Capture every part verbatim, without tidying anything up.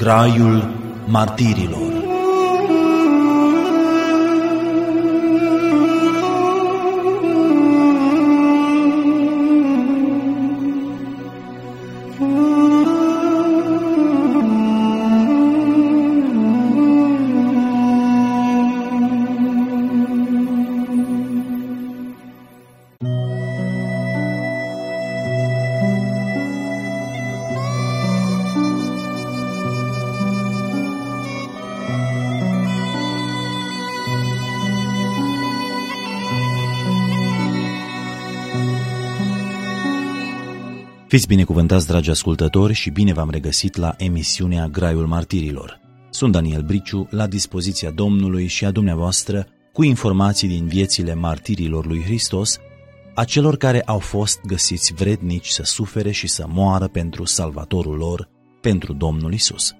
Graiul martirilor. Fiți binecuvântați, dragi ascultători, și bine v-am regăsit la emisiunea Graiul Martirilor. Sunt Daniel Briciu, la dispoziția Domnului și a dumneavoastră, cu informații din viețile martirilor lui Hristos, a celor care au fost găsiți vrednici să sufere și să moară pentru Salvatorul lor, pentru Domnul Isus.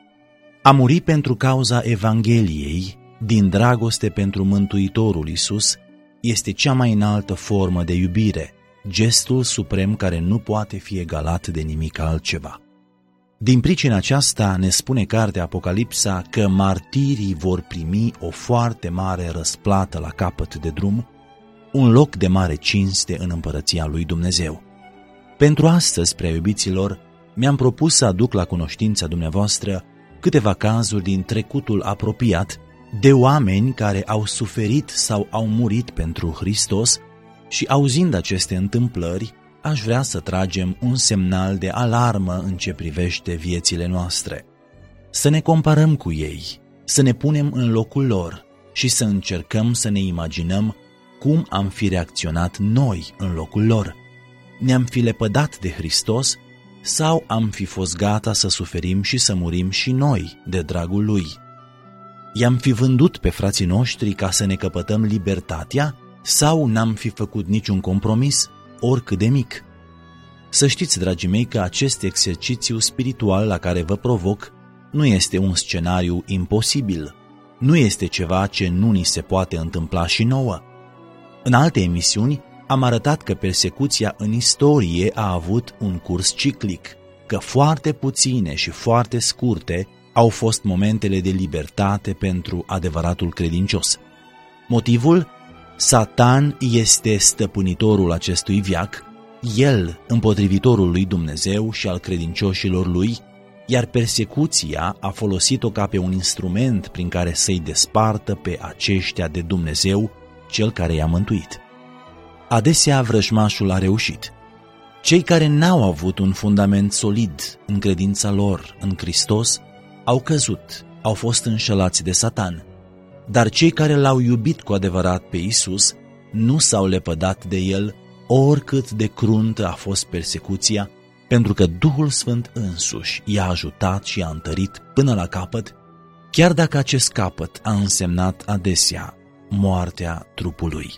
A muri pentru cauza Evangheliei, din dragoste pentru Mântuitorul Isus, este cea mai înaltă formă de iubire, gestul suprem care nu poate fi egalat de nimic altceva. Din pricina aceasta ne spune cartea Apocalipsa că martirii vor primi o foarte mare răsplată la capăt de drum, un loc de mare cinste în împărăția lui Dumnezeu. Pentru astăzi, prea iubiților, mi-am propus să aduc la cunoștința dumneavoastră câteva cazuri din trecutul apropiat de oameni care au suferit sau au murit pentru Hristos. Și auzind aceste întâmplări, aș vrea să tragem un semnal de alarmă în ce privește viețile noastre. Să ne comparăm cu ei, să ne punem în locul lor și să încercăm să ne imaginăm cum am fi reacționat noi în locul lor. Ne-am fi lepădat de Hristos sau am fi fost gata să suferim și să murim și noi de dragul Lui? I-am fi vândut pe frații noștri ca să ne căpătăm libertatea? Sau n-am fi făcut niciun compromis, oricât de mic? Să știți, dragii mei, că acest exercițiu spiritual la care vă provoc nu este un scenariu imposibil, nu este ceva ce nu ni se poate întâmpla și nouă. În alte emisiuni am arătat că persecuția în istorie a avut un curs ciclic, că foarte puține și foarte scurte au fost momentele de libertate pentru adevăratul credincios. Motivul? Satan este stăpânitorul acestui veac, el împotrivitorul lui Dumnezeu și al credincioșilor lui, iar persecuția a folosit-o ca pe un instrument prin care să-i despartă pe aceștia de Dumnezeu, cel care i-a mântuit. Adesea vrăjmașul a reușit. Cei care n-au avut un fundament solid în credința lor în Hristos au căzut, au fost înșelați de Satan. Dar cei care l-au iubit cu adevărat pe Isus nu s-au lepădat de El, oricât de cruntă a fost persecuția, pentru că Duhul Sfânt însuși i-a ajutat și i-a întărit până la capăt, chiar dacă acest capăt a însemnat adesea moartea trupului.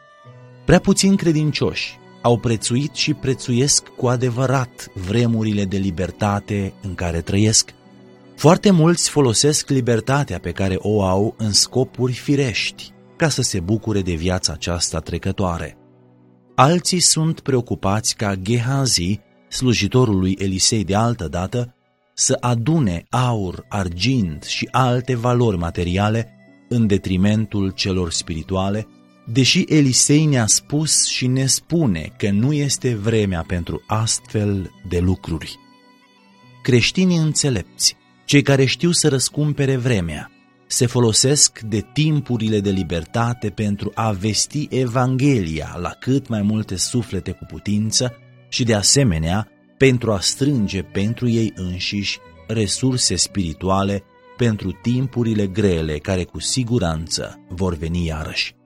Prea puțini credincioși au prețuit și prețuiesc cu adevărat vremurile de libertate în care trăiesc. Foarte mulți folosesc libertatea pe care o au în scopuri firești, ca să se bucure de viața aceasta trecătoare. Alții sunt preocupați ca Gehazi, slujitorul lui Elisei de altă dată, să adune aur, argint și alte valori materiale în detrimentul celor spirituale, deși Elisei ne-a spus și ne spune că nu este vremea pentru astfel de lucruri. Creștinii înțelepți, cei care știu să răscumpere vremea, se folosesc de timpurile de libertate pentru a vesti Evanghelia la cât mai multe suflete cu putință și, de asemenea, pentru a strânge pentru ei înșiși resurse spirituale pentru timpurile grele care cu siguranță vor veni iarăși.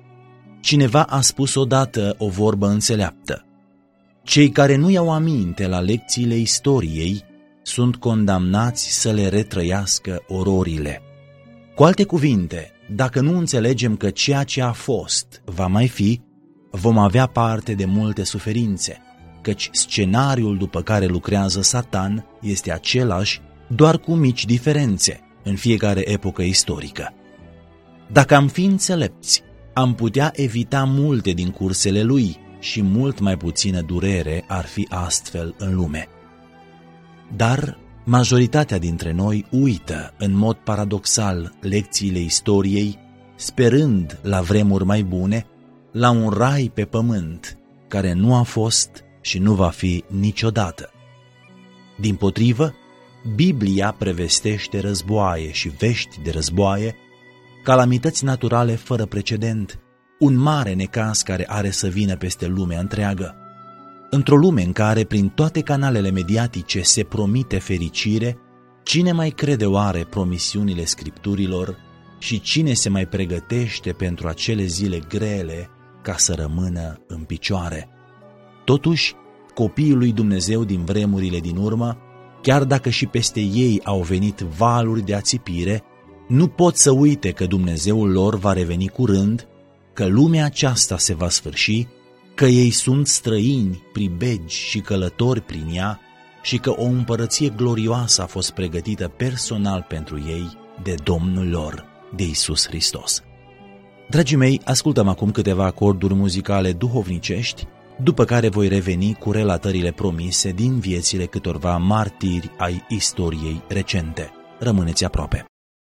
Cineva a spus odată o vorbă înțeleaptă: cei care nu iau aminte la lecțiile istoriei sunt condamnați să le retrăiască ororile. Cu alte cuvinte, dacă nu înțelegem că ceea ce a fost va mai fi, vom avea parte de multe suferințe, căci scenariul după care lucrează Satan este același, doar cu mici diferențe în fiecare epocă istorică. Dacă am fi înțelepți, am putea evita multe din cursele lui și mult mai puțină durere ar fi astfel în lume. Dar Majoritatea dintre noi uită în mod paradoxal lecțiile istoriei, sperând la vremuri mai bune, la un rai pe pământ, care nu a fost și nu va fi niciodată. Dimpotrivă, Biblia prevestește războaie și vești de războaie, calamități naturale fără precedent, un mare necaz care are să vină peste lumea întreagă. Într-o lume în care, prin toate canalele mediatice, se promite fericire, cine mai crede oare promisiunile Scripturilor și cine se mai pregătește pentru acele zile grele ca să rămână în picioare? Totuși, copiii lui Dumnezeu din vremurile din urmă, chiar dacă și peste ei au venit valuri de ațipire, nu pot să uite că Dumnezeul lor va reveni curând, că lumea aceasta se va sfârși, că ei sunt străini, pribegi și călători prin ea și că o împărăție glorioasă a fost pregătită personal pentru ei de Domnul lor, de Iisus Hristos. Dragii mei, ascultăm acum câteva acorduri muzicale duhovnicești, după care voi reveni cu relatările promise din viețile câtorva martiri ai istoriei recente. Rămâneți aproape!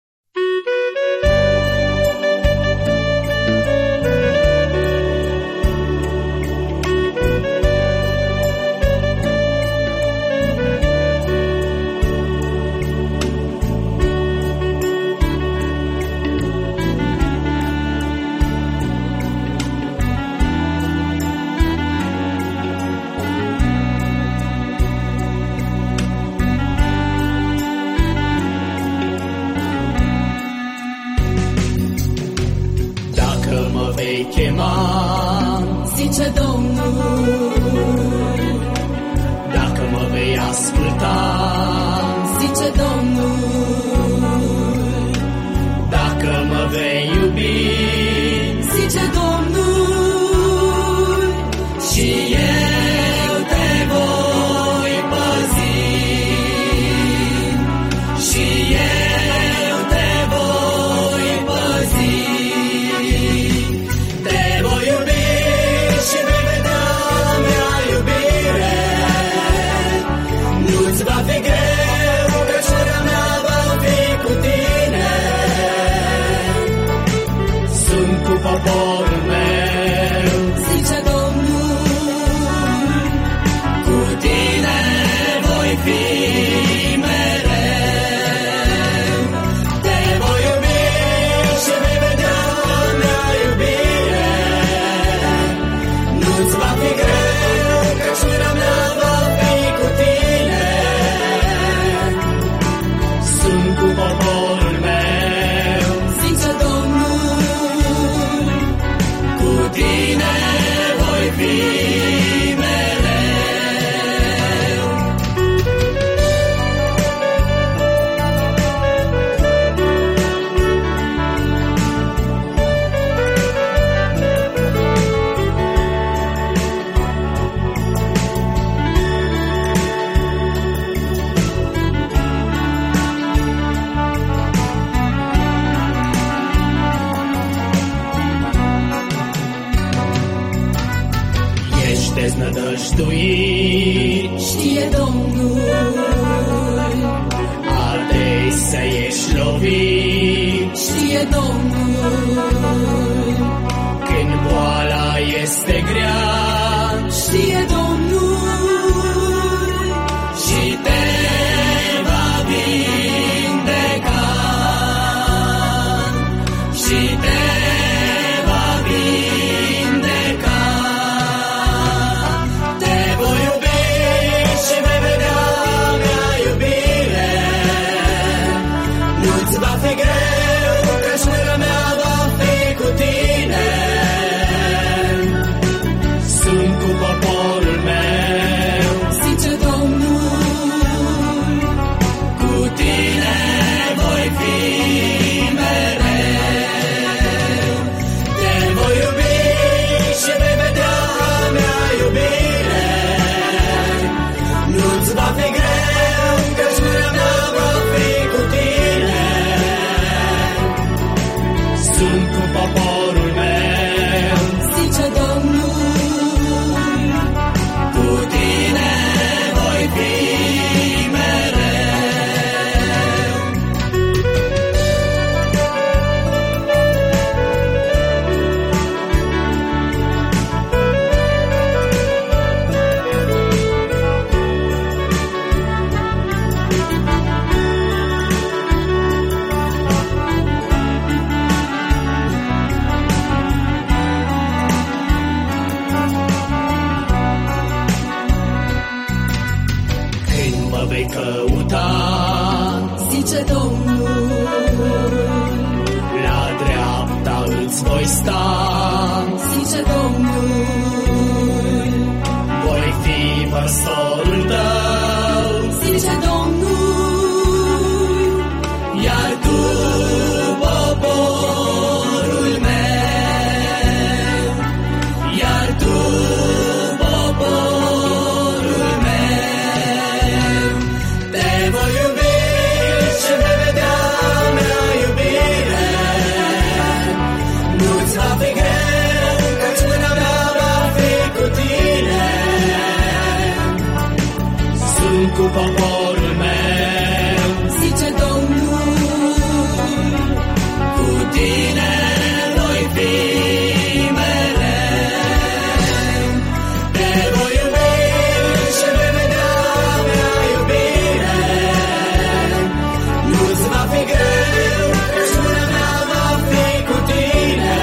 Zice Domnul, dacă mă vei asculta, zice Domnul, dacă mă vei iubi, zice Domnul, și eu te voi păzi, și eu te voi păzi. Te voi iubi și vei vedea mea iubire. Nu-ți va fi greu, căciunea mea va fi cu tine. Sunt cu poporul meu, zice Domnul, cu tine voi fi mereu. Te voi iubi și vei vedea mea iubire. Nu-ți va fi greu, căciunea mea va fi cu tine. Sunt cu poporul meu, zice Domnul, cu tine voi fi mereu. Ești deznădăjduit, știe Domnul, ardei să ești lovit, știe Domnul, când boala este grea, știe Domnul, și te va vindeca, și te va vindeca. Te voi iubi și vei vedea mea iubire. Nu-ți va fi greu, căci mâna mea va fi cu tine. Sunt cu poporul Domnul, voi fi păstorul tău, zice Domnul, iar tu, poporul meu, iar tu, poporul meu, te voi iubi și vei vedea mea iubire. Nu-ți va fi greu, căci mâna mea va fi cu tine. Sunt cu poporul meu, zice Domnul, cu tine voi fi mereu. Te voi iubi și vei vedea mea iubire. Nu-ți va fi greu, căci mâna mea va fi cu tine.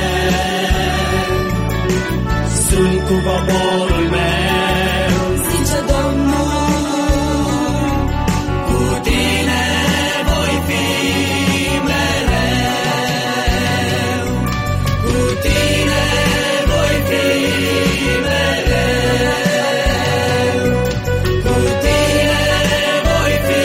Sunt cu poporul meu, zice Domnul, cu tine voi fi mereu. Cu tine voi fi mereu. Cu tine voi fi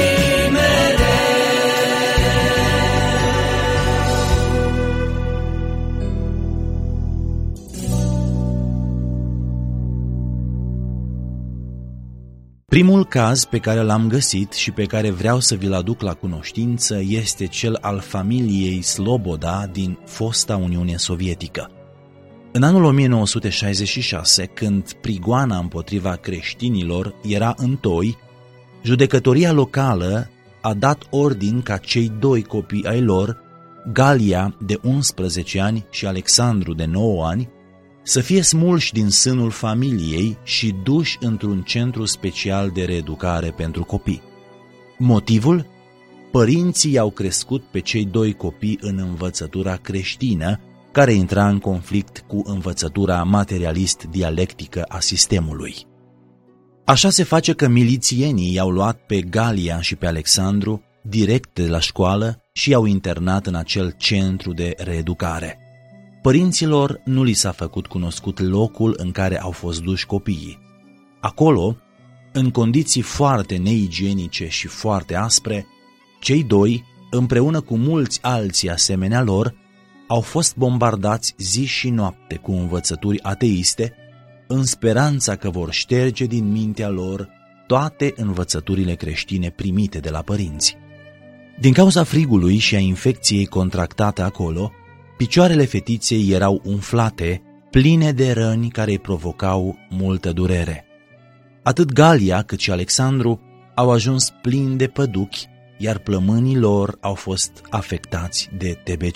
Primul caz pe care l-am găsit și pe care vreau să vi-l aduc la cunoștință este cel al familiei Sloboda din fosta Uniune Sovietică. În anul o mie nouă sute șaizeci și șase, când prigoana împotriva creștinilor era în toi, judecătoria locală a dat ordin ca cei doi copii ai lor, Galia de unsprezece ani și Alexandru de nouă ani, să fie smulși din sânul familiei și duși într-un centru special de reeducare pentru copii. Motivul? Părinții i-au crescut pe cei doi copii în învățătura creștină, care intra în conflict cu învățătura materialist-dialectică a sistemului. Așa se face că milițienii i-au luat pe Galia și pe Alexandru direct de la școală și i-au internat în acel centru de reeducare. Părinților nu li s-a făcut cunoscut locul în care au fost duși copiii. Acolo, în condiții foarte neigienice și foarte aspre, cei doi, împreună cu mulți alții asemenea lor, au fost bombardați zi și noapte cu învățături ateiste, în speranța că vor șterge din mintea lor toate învățăturile creștine primite de la părinți. Din cauza frigului și a infecției contractate acolo, picioarele fetiței erau umflate, pline de răni care îi provocau multă durere. Atât Galia cât și Alexandru au ajuns plini de păduchi, iar plămânii lor au fost afectați de T B C.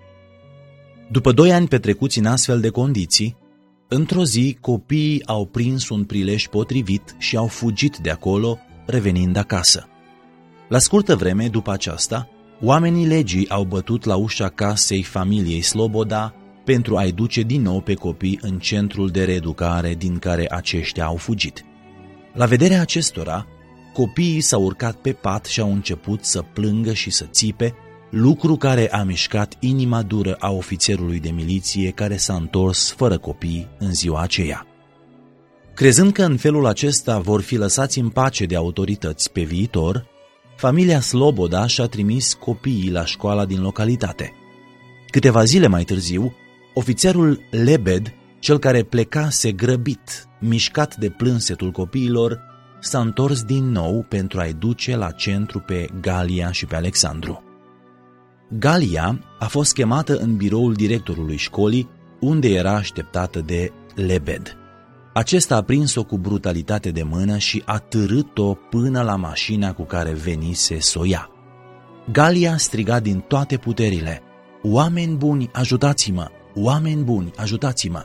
După doi ani petrecuți în astfel de condiții, într-o zi copiii au prins un prilej potrivit și au fugit de acolo, revenind acasă. La scurtă vreme după aceasta, oamenii legii au bătut la ușa casei familiei Sloboda pentru a-i duce din nou pe copii în centrul de reeducare din care aceștia au fugit. La vederea acestora, copiii s-au urcat pe pat și au început să plângă și să țipe, lucru care a mișcat inima dură a ofițerului de miliție care s-a întors fără copii în ziua aceea. Crezând că în felul acesta vor fi lăsați în pace de autorități pe viitor, familia Sloboda și-a trimis copiii la școala din localitate. Câteva zile mai târziu, ofițerul Lebed, cel care plecase grăbit, mișcat de plânsetul copiilor, s-a întors din nou pentru a-i duce la centru pe Galia și pe Alexandru. Galia a fost chemată în biroul directorului școlii, unde era așteptată de Lebed. Acesta a prins-o cu brutalitate de mână și a târât-o până la mașina cu care venise să o ia. Galia striga din toate puterile: "Oameni buni, ajutați-mă! Oameni buni, ajutați-mă!"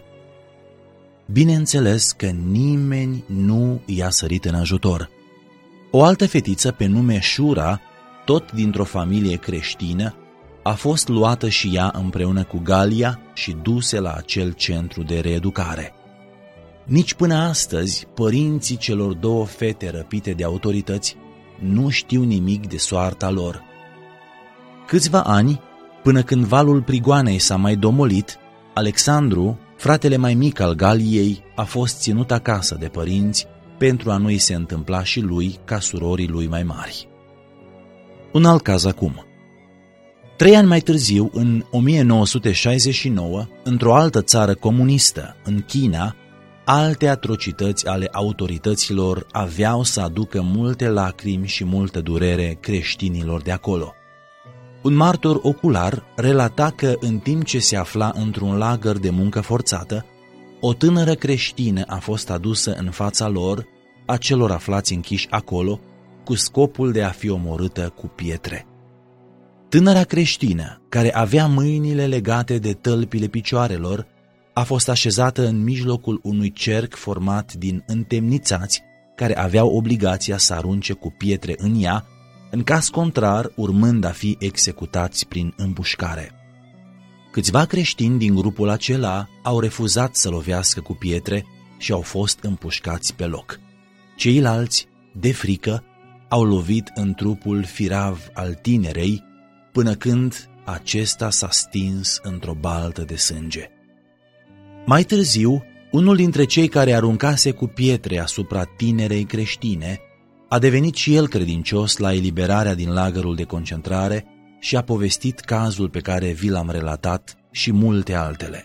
Bineînțeles că nimeni nu i-a sărit în ajutor. O altă fetiță pe nume Shura, tot dintr-o familie creștină, a fost luată și ea împreună cu Galia și duse la acel centru de reeducare. Nici până astăzi, părinții celor două fete răpite de autorități nu știu nimic de soarta lor. Câțiva ani, până când valul prigoanei s-a mai domolit, Alexandru, fratele mai mic al Galiei a fost ținut acasă de părinți pentru a nu-i se întâmpla și lui ca surorii lui mai mari. Un alt caz acum. Trei ani mai târziu, în o mie nouă sute șaizeci și nouă, într-o altă țară comunistă, în China, alte atrocități ale autorităților aveau să aducă multe lacrimi și multă durere creștinilor de acolo. Un martor ocular relata că în timp ce se afla într-un lagăr de muncă forțată, o tânără creștină a fost adusă în fața lor, a celor aflați închiși acolo, cu scopul de a fi omorâtă cu pietre. Tânăra creștină, care avea mâinile legate de tălpile picioarelor, a fost așezată în mijlocul unui cerc format din întemnițați care aveau obligația să arunce cu pietre în ea, în caz contrar urmând a fi executați prin împușcare. Câțiva creștini din grupul acela au refuzat să lovească cu pietre și au fost împușcați pe loc. Ceilalți, de frică, au lovit în trupul firav al tinerei până când acesta s-a stins într-o baltă de sânge. Mai târziu, unul dintre cei care aruncase cu pietre asupra tinerei creștine a devenit și el credincios la eliberarea din lagărul de concentrare și a povestit cazul pe care vi l-am relatat și multe altele.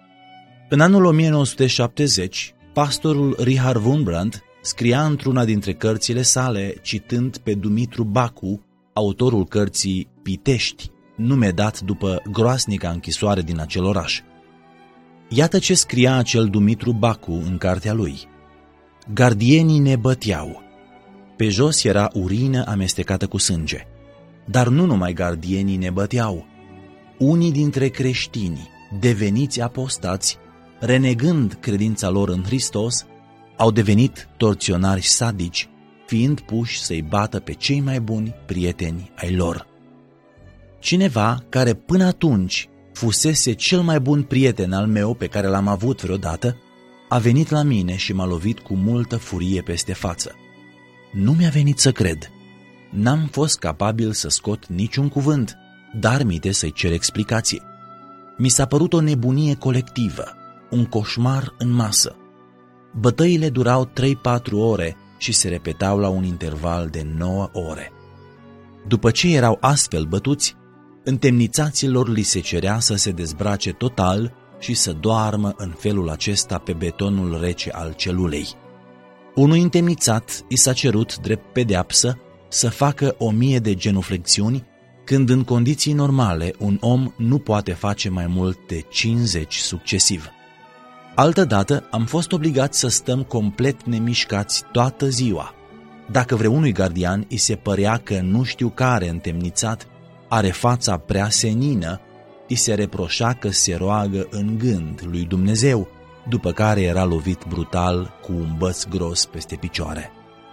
În anul o mie nouă sute șaptezeci, pastorul Richard Wurmbrand scria într-una dintre cărțile sale, citând pe Dumitru Bacu, autorul cărții Pitești, nume dat după groasnica închisoare din acel oraș. Iată ce scria acel Dumitru Bacu în cartea lui. Gardienii ne băteau. Pe jos era urină amestecată cu sânge. Dar nu numai gardienii ne băteau. Unii dintre creștini, deveniți apostați, renegând credința lor în Hristos, au devenit torționari sadici, fiind puși să-i bată pe cei mai buni prieteni ai lor. Cineva care până atunci fusese cel mai bun prieten al meu pe care l-am avut vreodată, a venit la mine și m-a lovit cu multă furie peste față. Nu mi-a venit să cred. N-am fost capabil să scot niciun cuvânt, dar mite să-i cer explicații. Mi s-a părut o nebunie colectivă, un coșmar în masă. Bătăile durau trei-patru ore și se repetau la un interval de nouă ore. După ce erau astfel bătuți, întemnițaților li se cerea să se dezbrace total și să doarmă în felul acesta pe betonul rece al celulei. Unui întemnițat i s-a cerut drept pedeapsă să facă o mie de genuflexiuni, când în condiții normale un om nu poate face mai mult de cincizeci succesiv. Altădată am fost obligați să stăm complet nemișcați toată ziua. Dacă vreunui gardian îi se părea că nu știu care întemnițat are fața prea senină, îi se reproșa că se roagă în gând lui Dumnezeu, după care era lovit brutal cu un băț gros peste picioare.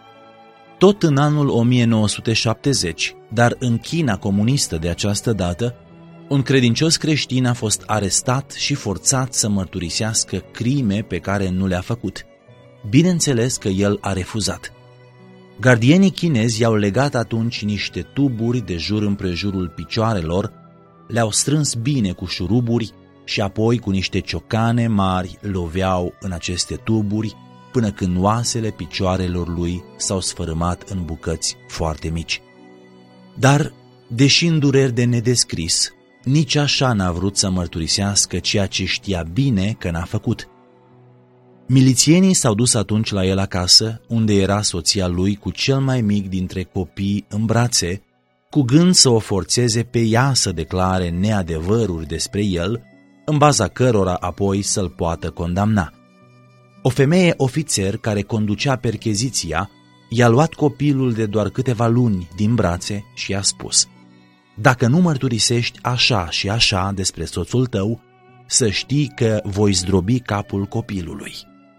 Tot în anul o mie nouă sute șaptezeci, dar în China comunistă de această dată, un credincios creștin a fost arestat și forțat să mărturisească crime pe care nu le-a făcut. Bineînțeles că el a refuzat. Gardienii chinezi i-au legat atunci niște tuburi de jur împrejurul picioarelor, le-au strâns bine cu șuruburi și apoi cu niște ciocane mari loveau în aceste tuburi până când oasele picioarelor lui s-au sfărâmat în bucăți foarte mici. Dar, deși în dureri de nedescris, nici așa n-a vrut să mărturisească ceea ce știa bine că n-a făcut. Milițienii s-au dus atunci la el acasă, unde era soția lui cu cel mai mic dintre copii în brațe, cu gând să o forțeze pe ea să declare neadevăruri despre el, în baza cărora apoi să-l poată condamna. O femeie ofițer care conducea percheziția i-a luat copilul de doar câteva luni din brațe și i-a spus: dacă nu mărturisești așa și așa despre soțul tău, să știi că voi zdrobi capul copilului.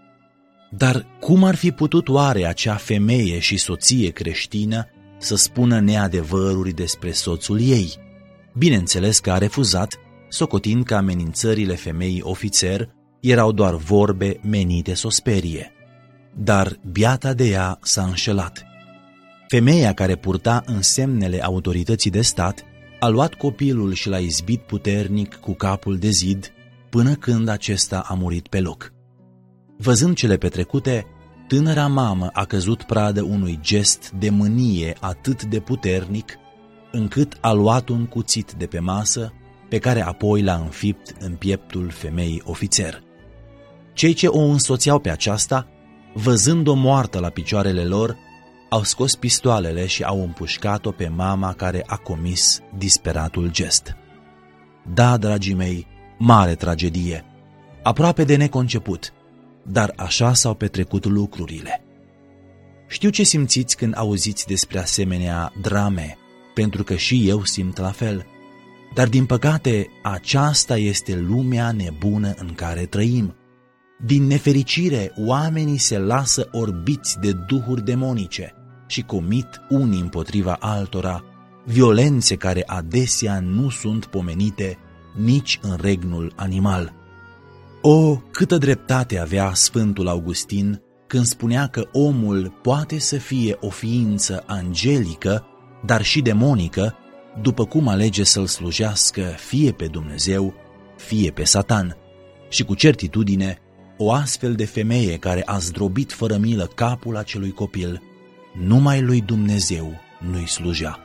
Dar cum ar fi putut oare acea femeie și soție creștină să spună neadevăruri despre soțul ei? Bineînțeles că a refuzat, socotind că amenințările femeii ofițer erau doar vorbe menite să o sperie. Dar biata de ea s-a înșelat. Femeia care purta însemnele autorității de stat a luat copilul și l-a izbit puternic cu capul de zid până când acesta a murit pe loc. Văzând cele petrecute, tânăra mamă a căzut pradă unui gest de mânie atât de puternic, încât a luat un cuțit de pe masă, pe care apoi l-a înfipt în pieptul femeii ofițer. Cei ce o însoțeau pe aceasta, văzând-o moartă la picioarele lor, au scos pistoalele și au împușcat-o pe mama care a comis disperatul gest. Da, dragii mei, mare tragedie, aproape de neconceput, dar așa s-au petrecut lucrurile. Știu ce simțiți când auziți despre asemenea drame, pentru că și eu simt la fel, dar din păcate aceasta este lumea nebună în care trăim. Din nefericire, oamenii se lasă orbiți de duhuri demonice și comit unii împotriva altora violențe care adesea nu sunt pomenite nici în regnul animal. O, câtă dreptate avea Sfântul Augustin când spunea că omul poate să fie o ființă angelică, dar și demonică, după cum alege să-l slujească fie pe Dumnezeu, fie pe Satan. Și cu certitudine, o astfel de femeie care a zdrobit fără milă capul acelui copil, numai lui Dumnezeu nu-i slujea.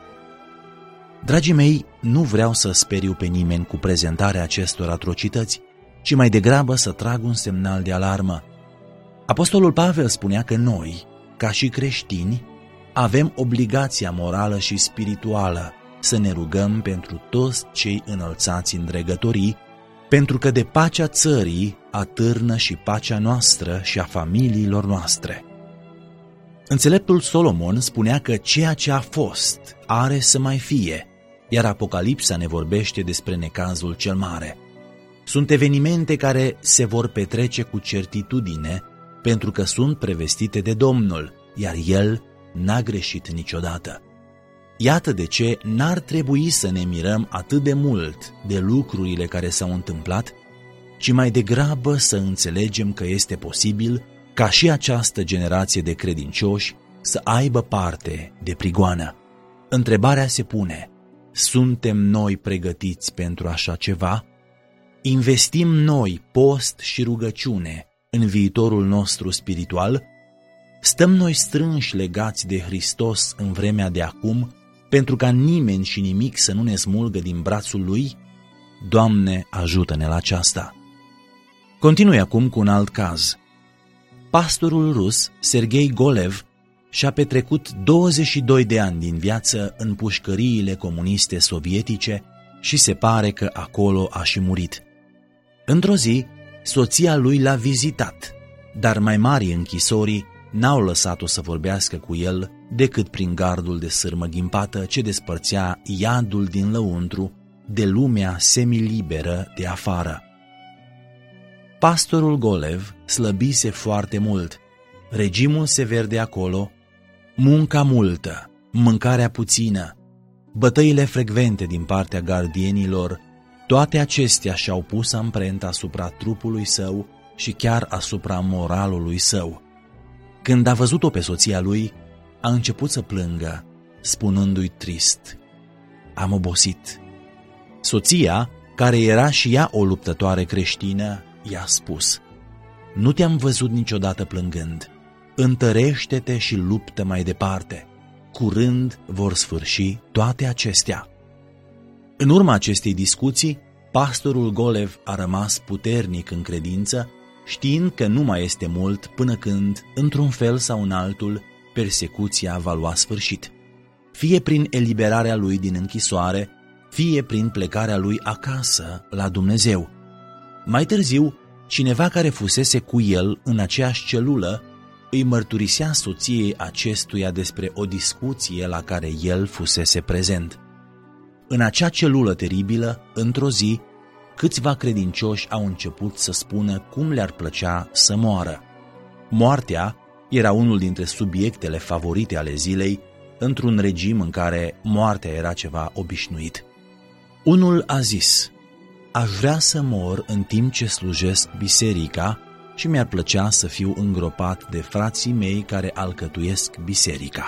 Dragii mei, nu vreau să speriu pe nimeni cu prezentarea acestor atrocități, ci mai degrabă să trag un semnal de alarmă. Apostolul Pavel spunea că noi, ca și creștini, avem obligația morală și spirituală să ne rugăm pentru toți cei înălțați în dregătorii, pentru că de pacea țării atârnă și pacea noastră și a familiilor noastre. Înțeleptul Solomon spunea că ceea ce a fost are să mai fie, iar Apocalipsa ne vorbește despre necazul cel mare. Sunt evenimente care se vor petrece cu certitudine, pentru că sunt prevestite de Domnul, iar El n-a greșit niciodată. Iată de ce n-ar trebui să ne mirăm atât de mult de lucrurile care s-au întâmplat, ci mai degrabă să înțelegem că este posibil ca și această generație de credincioși să aibă parte de prigoană. Întrebarea se pune: suntem noi pregătiți pentru așa ceva? Investim noi post și rugăciune în viitorul nostru spiritual? Stăm noi strânși legați de Hristos în vremea de acum, pentru ca nimeni și nimic să nu ne smulgă din brațul Lui? Doamne, ajută-ne la aceasta! Continui acum cu un alt caz. Pastorul rus, Sergei Golev, și-a petrecut douăzeci și doi de ani din viață în pușcăriile comuniste sovietice și se pare că acolo a și murit. Într-o zi, soția lui l-a vizitat, dar mai mari închisorii n-au lăsat-o să vorbească cu el decât prin gardul de sârmă ghimpată ce despărțea iadul din lăuntru de lumea semiliberă de afară. Pastorul Golev slăbise foarte mult, regimul sever de acolo, munca multă, mâncarea puțină, bătăile frecvente din partea gardienilor, toate acestea și-au pus amprenta asupra trupului său și chiar asupra moralului său. Când a văzut-o pe soția lui, a început să plângă, spunându-i trist: am obosit. Soția, care era și ea o luptătoare creștină, i-a spus: nu te-am văzut niciodată plângând, întărește-te și luptă mai departe, curând vor sfârși toate acestea. În urma acestei discuții, pastorul Golev a rămas puternic în credință, știind că nu mai este mult până când, într-un fel sau în altul, persecuția va lua sfârșit, fie prin eliberarea lui din închisoare, fie prin plecarea lui acasă la Dumnezeu. Mai târziu, cineva care fusese cu el în aceeași celulă îi mărturisea soției acestuia despre o discuție la care el fusese prezent. În acea celulă teribilă, într-o zi, câțiva credincioși au început să spună cum le-ar plăcea să moară. Moartea era unul dintre subiectele favorite ale zilei, într-un regim în care moartea era ceva obișnuit. Unul a zis: aș vrea să mor în timp ce slujesc biserica și mi-ar plăcea să fiu îngropat de frații mei care alcătuiesc biserica.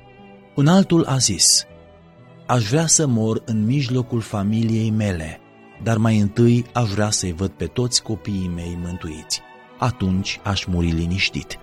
Un altul a zis: aș vrea să mor în mijlocul familiei mele, dar mai întâi aș vrea să-i văd pe toți copiii mei mântuiți. Atunci aș muri liniștit.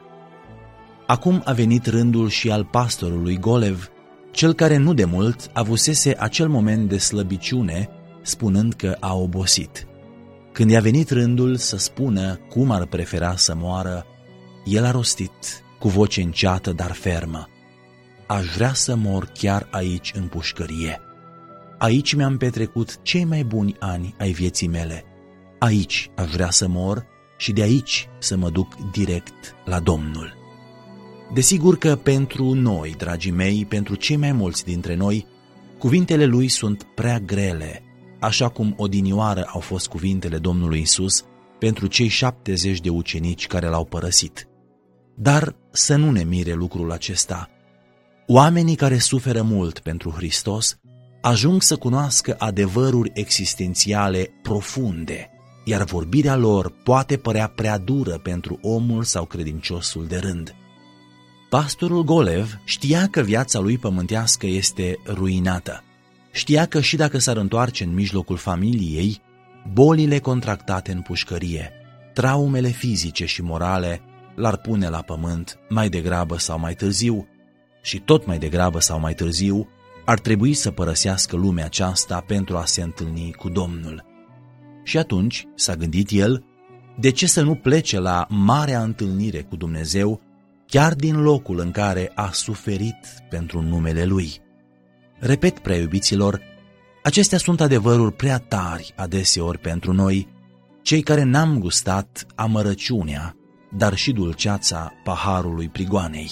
Acum a venit rândul și al pastorului Golev, cel care nu de mult avusese acel moment de slăbiciune, spunând că a obosit. Când i-a venit rândul să spună cum ar prefera să moară, el a rostit cu voce înceată, dar fermă: aș vrea să mor chiar aici în pușcărie. Aici mi-am petrecut cei mai buni ani ai vieții mele. Aici aș vrea să mor și de aici să mă duc direct la Domnul. Desigur că pentru noi, dragii mei, pentru cei mai mulți dintre noi, cuvintele lui sunt prea grele, așa cum odinioară au fost cuvintele Domnului Isus pentru cei șaptezeci de ucenici care l-au părăsit. Dar să nu ne mire lucrul acesta. Oamenii care suferă mult pentru Hristos ajung să cunoască adevăruri existențiale profunde, iar vorbirea lor poate părea prea dură pentru omul sau credinciosul de rând. Pastorul Golev știa că viața lui pământească este ruinată. Știa că și dacă s-ar întoarce în mijlocul familiei, bolile contractate în pușcărie, traumele fizice și morale l-ar pune la pământ mai degrabă sau mai târziu, și tot mai degrabă sau mai târziu ar trebui să părăsească lumea aceasta pentru a se întâlni cu Domnul. Și atunci, s-a gândit el, de ce să nu plece la marea întâlnire cu Dumnezeu, chiar din locul în care a suferit pentru numele Lui? Repet, prea iubiților, acestea sunt adevăruri prea tari adeseori pentru noi, cei care n-am gustat amărăciunea, dar și dulceața paharului prigoanei.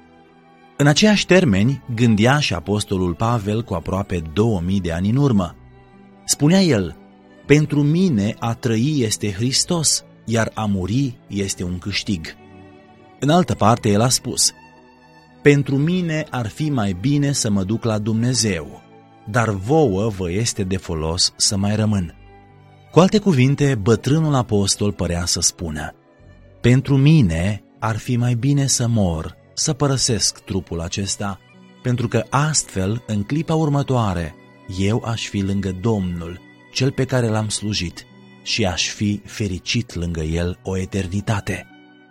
În aceiași termeni gândea și apostolul Pavel cu aproape două mii de ani în urmă. Spunea el: pentru mine a trăi este Hristos, iar a muri este un câștig. În altă parte el a spus: pentru mine ar fi mai bine să mă duc la Dumnezeu, dar vouă vă este de folos să mai rămân. Cu alte cuvinte, bătrânul apostol părea să spună: pentru mine ar fi mai bine să mor, să părăsesc trupul acesta, pentru că astfel, în clipa următoare, eu aș fi lângă Domnul, cel pe care l-am slujit, și aș fi fericit lângă el o eternitate.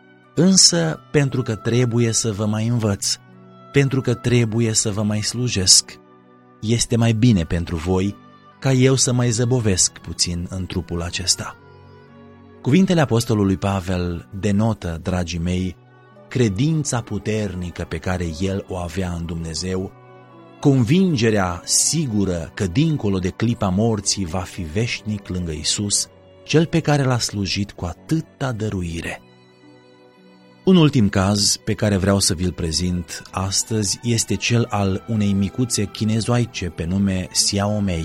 Însă, pentru că trebuie să vă mai învăț, pentru că trebuie să vă mai slujesc, este mai bine pentru voi ca eu să mai zăbovesc puțin în trupul acesta. Cuvintele apostolului Pavel denotă, dragii mei, credința puternică pe care el o avea în Dumnezeu, convingerea sigură că dincolo de clipa morții va fi veșnic lângă Isus, cel pe care l-a slujit cu atâta dăruire. Un ultim caz pe care vreau să vi-l prezint astăzi este cel al unei micuțe chinezoaice pe nume Xiao Mei.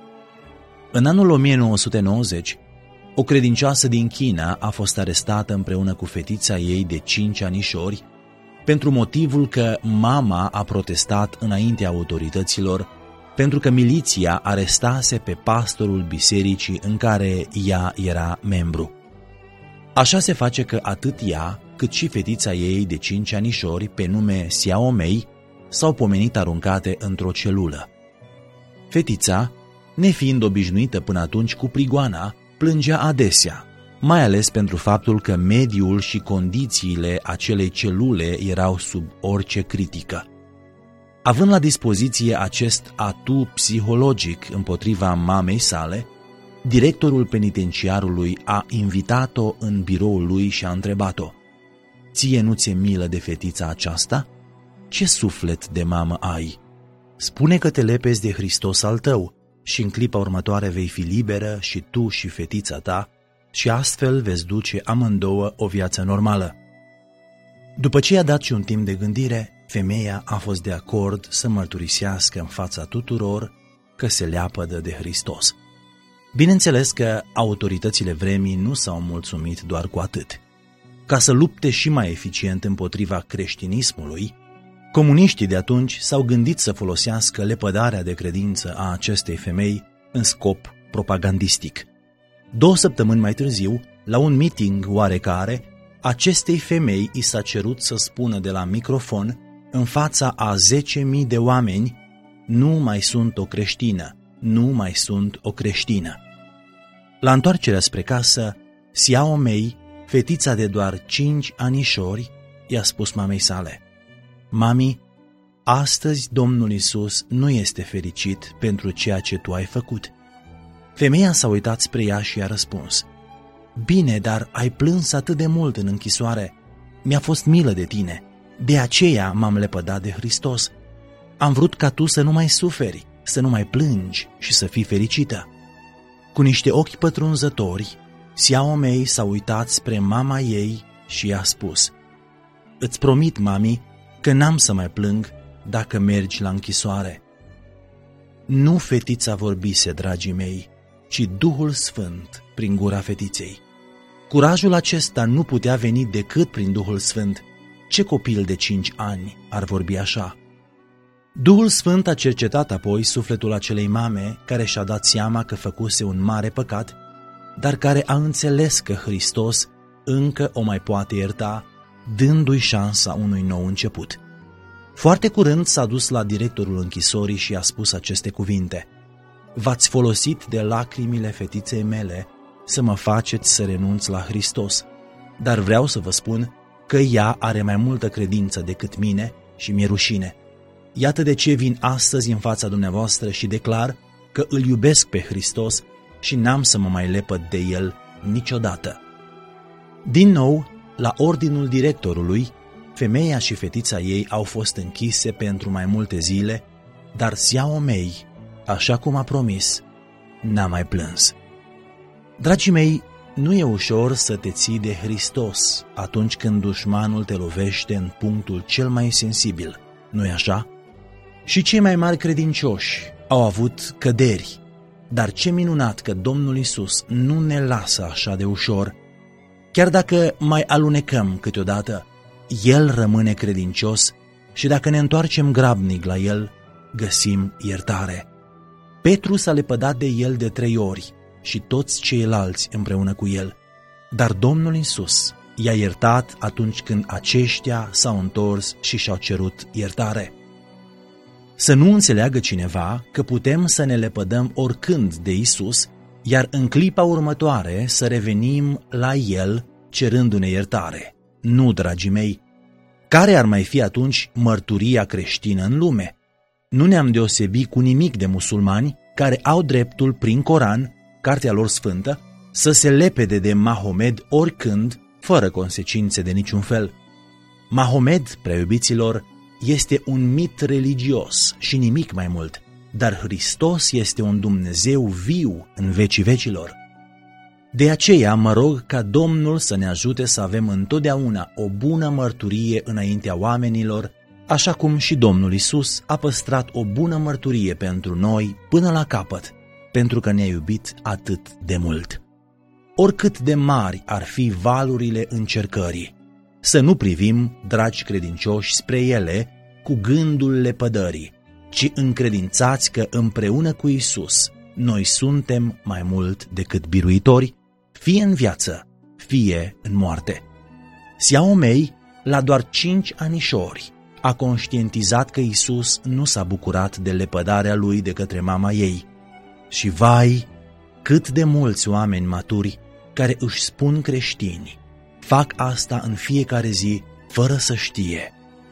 În anul o mie nouă sute nouăzeci, o credincioasă din China a fost arestată împreună cu fetița ei de cinci anișori pentru motivul că mama a protestat înaintea autorităților pentru că miliția arestase pe pastorul bisericii în care ea era membru. Așa se face că atât ea cât și fetița ei de cinci anișori pe nume Xiao Mei s-au pomenit aruncate într-o celulă. Fetița, nefiind obișnuită până atunci cu prigoana, plângea adesea, mai ales pentru faptul că mediul și condițiile acelei celule erau sub orice critică. Având la dispoziție acest atu psihologic împotriva mamei sale, directorul penitenciarului a invitat-o în biroul lui și a întrebat-o: ție nu ți-e milă de fetița aceasta? Ce suflet de mamă ai? Spune că te lepezi de Hristos al tău și în clipa următoare vei fi liberă și tu și fetița ta și astfel veți duce amândouă o viață normală. După ce i-a dat și un timp de gândire, femeia a fost de acord să mărturisească în fața tuturor că se leapădă de Hristos. Bineînțeles că autoritățile vremii nu s-au mulțumit doar cu atât. Ca să lupte și mai eficient împotriva creștinismului, comuniștii de atunci s-au gândit să folosească lepădarea de credință a acestei femei în scop propagandistic. Două săptămâni mai târziu, la un meeting oarecare, acestei femei i s-a cerut să spună de la microfon, în fața a zece mii de oameni: nu mai sunt o creștină, nu mai sunt o creștină. La întoarcerea spre casă, Siaomei, fetița de doar cinci anișori, i-a spus mamei sale: Mami, astăzi Domnul Iisus nu este fericit pentru ceea ce tu ai făcut. Femeia s-a uitat spre ea și i-a răspuns: Bine, dar ai plâns atât de mult în închisoare. Mi-a fost milă de tine, de aceea m-am lepădat de Hristos. Am vrut ca tu să nu mai suferi, să nu mai plângi și să fii fericită. Cu niște ochi pătrunzători, Siaomei s-a uitat spre mama ei și i-a spus: Îți promit, mami, că n-am să mai plâng dacă mergi la închisoare. Nu fetița vorbise, dragii mei, ci Duhul Sfânt prin gura fetiței. Curajul acesta nu putea veni decât prin Duhul Sfânt. Ce copil de cinci ani ar vorbi așa? Duhul Sfânt a cercetat apoi sufletul acelei mame care și-a dat seama că făcuse un mare păcat, dar care a înțeles că Hristos încă o mai poate ierta, dându-i șansa unui nou început. Foarte curând s-a dus la directorul închisorii și i-a spus aceste cuvinte: V-ați folosit de lacrimile fetiței mele să mă faceți să renunț la Hristos, dar vreau să vă spun că ea are mai multă credință decât mine și mi-e rușine. Iată de ce vin astăzi în fața dumneavoastră și declar că îl iubesc pe Hristos și n-am să mă mai lepăd de el niciodată. Din nou, la ordinul directorului, femeia și fetița ei au fost închise pentru mai multe zile, dar Siaomei, așa cum a promis, n-a mai plâns. Dragii mei, nu e ușor să te ții de Hristos atunci când dușmanul te lovește în punctul cel mai sensibil, nu-i așa? Și cei mai mari credincioși au avut căderi, dar ce minunat că Domnul Iisus nu ne lasă așa de ușor. Chiar dacă mai alunecăm câteodată, El rămâne credincios și dacă ne întoarcem grabnic la El, găsim iertare. Petru s-a lepădat de El de trei ori și toți ceilalți împreună cu el, dar Domnul Iisus i-a iertat atunci când aceștia s-au întors și și-au cerut iertare. Să nu înțeleagă cineva că putem să ne lepădăm oricând de Iisus, iar în clipa următoare să revenim la El cerându-ne iertare. Nu, dragii mei, care ar mai fi atunci mărturia creștină în lume? Nu ne-am deosebit cu nimic de musulmani care au dreptul prin Coran, cartea lor sfântă, să se lepede de Mahomed oricând, fără consecințe de niciun fel. Mahomed, prea iubiților, este un mit religios și nimic mai mult, dar Hristos este un Dumnezeu viu în vecii vecilor. De aceea mă rog ca Domnul să ne ajute să avem întotdeauna o bună mărturie înaintea oamenilor, așa cum și Domnul Iisus a păstrat o bună mărturie pentru noi până la capăt, pentru că ne-a iubit atât de mult. Oricât de mari ar fi valurile încercării, să nu privim, dragi credincioși, spre ele cu gândul lepădării, ci încredințați că împreună cu Iisus noi suntem mai mult decât biruitori, fie în viață, fie în moarte. Siaomei, la doar cinci anișori, a conștientizat că Iisus nu s-a bucurat de lepădarea lui de către mama ei. Și vai, cât de mulți oameni maturi care își spun creștini fac asta în fiecare zi fără să știe.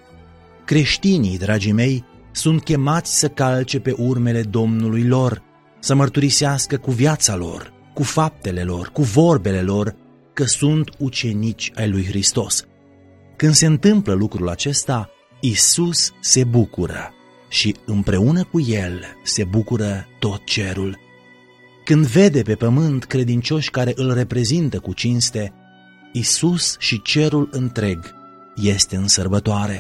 Creștinii, dragii mei, sunt chemați să calce pe urmele Domnului lor, să mărturisească cu viața lor, cu faptele lor, cu vorbele lor, că sunt ucenici ai lui Hristos. Când se întâmplă lucrul acesta, Iisus se bucură și împreună cu El se bucură tot cerul. Când vede pe pământ credincioși care îl reprezintă cu cinste, Iisus și cerul întreg este în sărbătoare.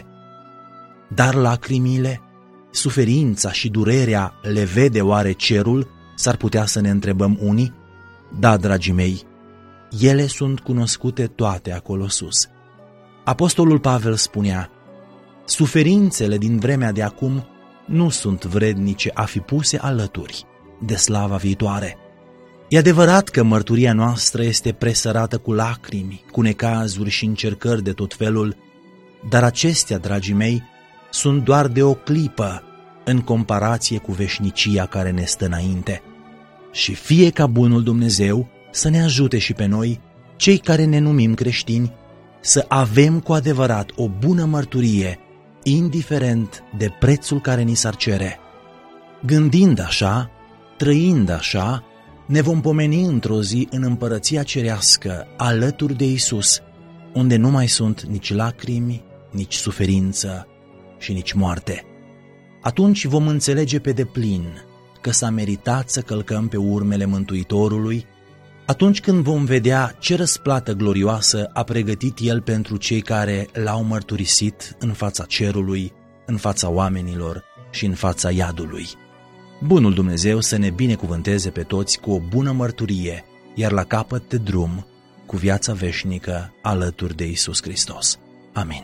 Dar lacrimile, suferința și durerea le vede oare cerul? S-ar putea să ne întrebăm unii. Da, dragii mei, ele sunt cunoscute toate acolo sus. Apostolul Pavel spunea: suferințele din vremea de acum nu sunt vrednice a fi puse alături de slava viitoare. E adevărat că mărturia noastră este presărată cu lacrimi, cu necazuri și încercări de tot felul, dar acestea, dragii mei, sunt doar de o clipă în comparație cu veșnicia care ne stă înainte. Și fie ca bunul Dumnezeu să ne ajute și pe noi, cei care ne numim creștini, să avem cu adevărat o bună mărturie, indiferent de prețul care ni s-ar cere. Gândind așa, trăind așa, ne vom pomeni într-o zi în împărăția cerească, alături de Iisus, unde nu mai sunt nici lacrimi, nici suferință și nici moarte. Atunci vom înțelege pe deplin că s-a meritat să călcăm pe urmele Mântuitorului, atunci când vom vedea ce răsplată glorioasă a pregătit El pentru cei care L-au mărturisit în fața cerului, în fața oamenilor și în fața iadului. Bunul Dumnezeu să ne binecuvânteze pe toți cu o bună mărturie, iar la capăt de drum, cu viața veșnică alături de Iisus Hristos. Amin.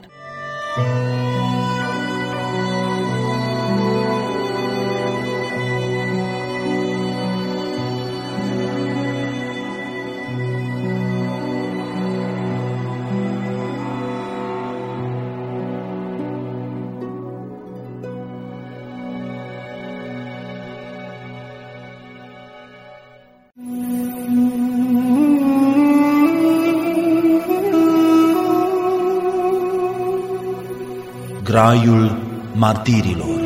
Graiul martirilor.